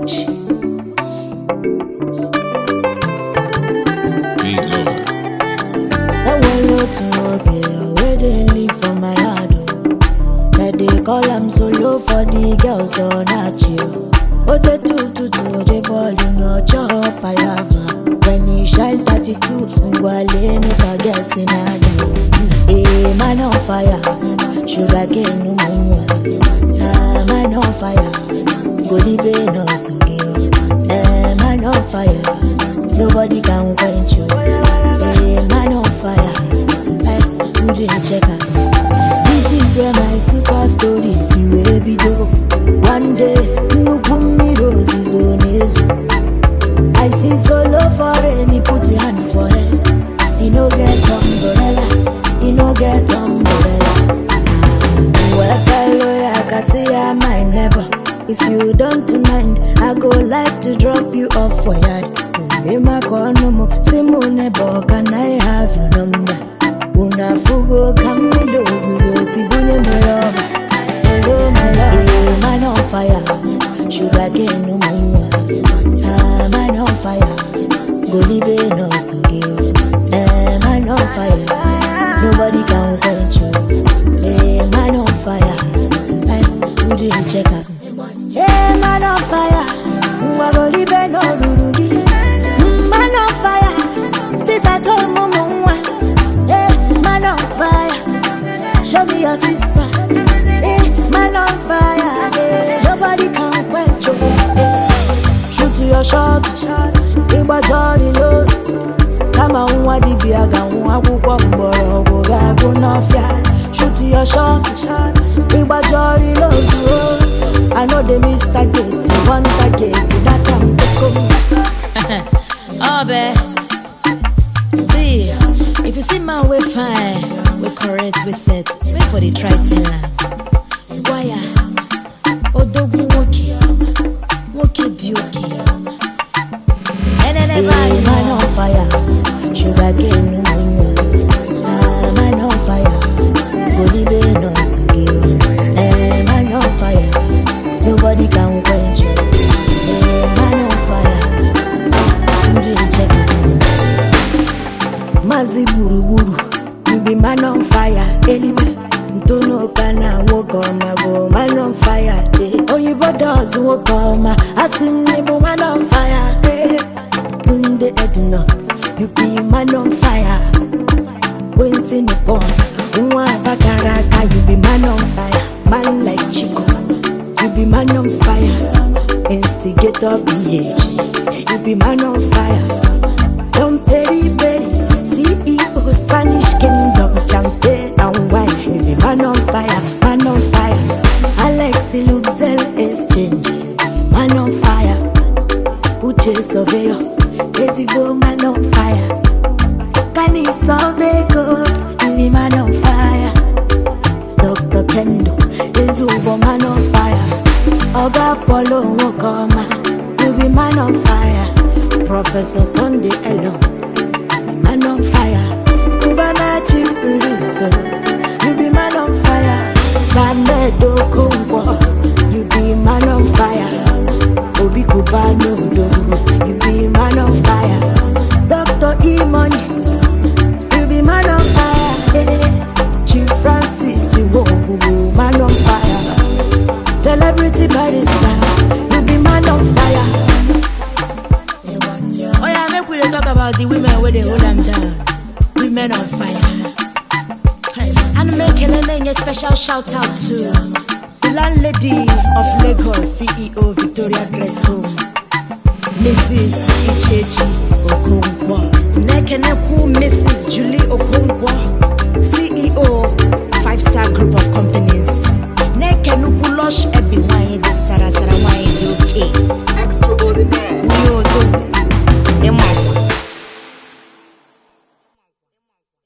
Where they live for my yard, that they call I'm solo for the girls so not you. Oh, the two, they ball in your job, palava. When you shine 32, Ngwale no forget sinado. Eh, man on fire, sugar cane no more. Ah, man on fire, Golibe no so give. Eh, man on fire, nobody can quench you. Eh, man on fire, who they check out? This is where my super story see where we do. One day, no put me roses on his. I see solo for any put your hand for head. He no get umbrella, he no get umbrella. Well, fellow, I can say I might never. If you don't mind, I go like to drop you off for yard. In my corner, Simone Bo, can I have your number? Una fugo come me lose, si bune me love. Solo my love. Hey, man on fire, sugar cane no more. Ah, man on fire, Golibe no so give. Man on fire, nobody can quench you. Hey, man on fire, who do you check out? Hey, man on fire, Golibe no rudi. Man on fire, sit at home, mama. Man on fire, show me your sister. Man on fire, nobody can quench you. Shoot to your shot, Igba Jolly load. Come on, what did you get? Shoot to your shot, Igba Jolly load. I know they miss target, one target, that time to come. Oh, babe, see. If you see my way fine, we correct, we set. Wait for the tri-ten line. Wire, Odogu Woki Dioki. And then everybody, man on fire, sugar cane no more. Ah, man on fire, Golibe no so give. Man on fire, nobody can quench you. Man on fire, who they check out? Mazi buru buru, you be man on fire. Elibe, Ntono kana walk on my go man on fire. Oh, you does walk on my asim nebo man on fire. Tunde Ednot, you be man on fire. When sin the bomb, Unwa Bakaraka, you be man on fire. Man like Chico, you be man on fire. Instigator BH, you be man on fire. Don't peri. CEO, Spanish Kingdom, champagne and wine. You be man on fire, man on fire. Alexi Luxel exchange, man on fire. Uche Surveyor, Ezigo, man on fire. Kani Solvego, you be man on fire. Dr. Kendo, Ezubo, man on fire. Oga Polo Wokoma, you be man on fire. Professor Sunday Elo, man on fire. Cubana Chief Priest, you be man on fire. Samedo Kumbo, you be man on fire. Obi Kubano, you be man on fire. Dr. E-Money, you be man on fire. Chief Francis, you man on fire. Celebrity barrister, you be man on fire. Oh yeah, make we talk about the women where they hold them down. Women on fire. And make a special shout out to the landlady of Lagos, CEO Victoria Grace Home, Mrs. Ichechi Okonkwo. Nekeneku Mrs. Julie Okonkwo, CEO 5-star group of companies. Nekenuku Lush Ebi Wine, the Sarasara Wine UK.